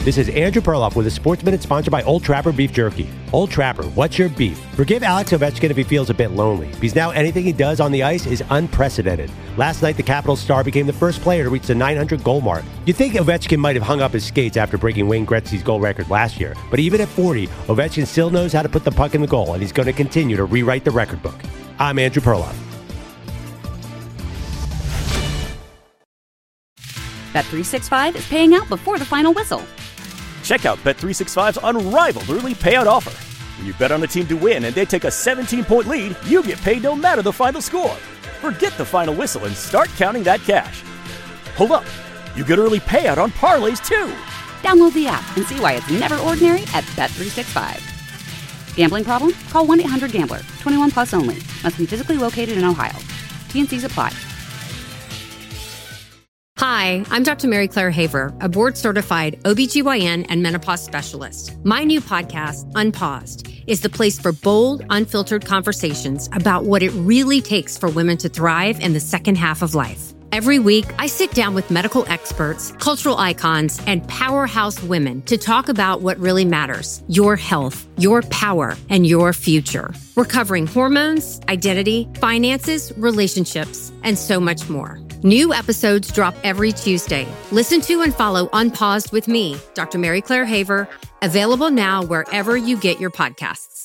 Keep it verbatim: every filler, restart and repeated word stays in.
This is Andrew Perloff with a Sports Minute sponsored by Old Trapper Beef Jerky. Old Trapper, what's your beef? Forgive Alex Ovechkin if he feels a bit lonely, because now anything he does on the ice is unprecedented. Last night, the Capitals star became the first player to reach the nine hundred goal mark. You'd think Ovechkin might have hung up his skates after breaking Wayne Gretzky's goal record last year, but even at forty, Ovechkin still knows how to put the puck in the goal, and he's going to continue to rewrite the record book. I'm Andrew Perloff. Bet three sixty-five is paying out before the final whistle. Check out Bet three sixty-five's unrivaled early payout offer. When you bet on a team to win and they take a seventeen-point lead, you get paid no matter the final score. Forget the final whistle and start counting that cash. Hold up. You get early payout on parlays, too. Download the app and see why it's never ordinary at Bet three sixty-five. Gambling problem? Call one eight hundred gambler. twenty-one plus only. Must be physically located in Ohio. T N Cs apply. Hi, I'm Doctor Mary Claire Haver, a board-certified O B G Y N and menopause specialist. My new podcast, Unpaused, is the place for bold, unfiltered conversations about what it really takes for women to thrive in the second half of life. Every week, I sit down with medical experts, cultural icons, and powerhouse women to talk about what really matters: your health, your power, and your future. We're covering hormones, identity, finances, relationships, and so much more. New episodes drop every Tuesday. Listen to and follow Unpaused with me, Doctor Mary Claire Haver, available now wherever you get your podcasts.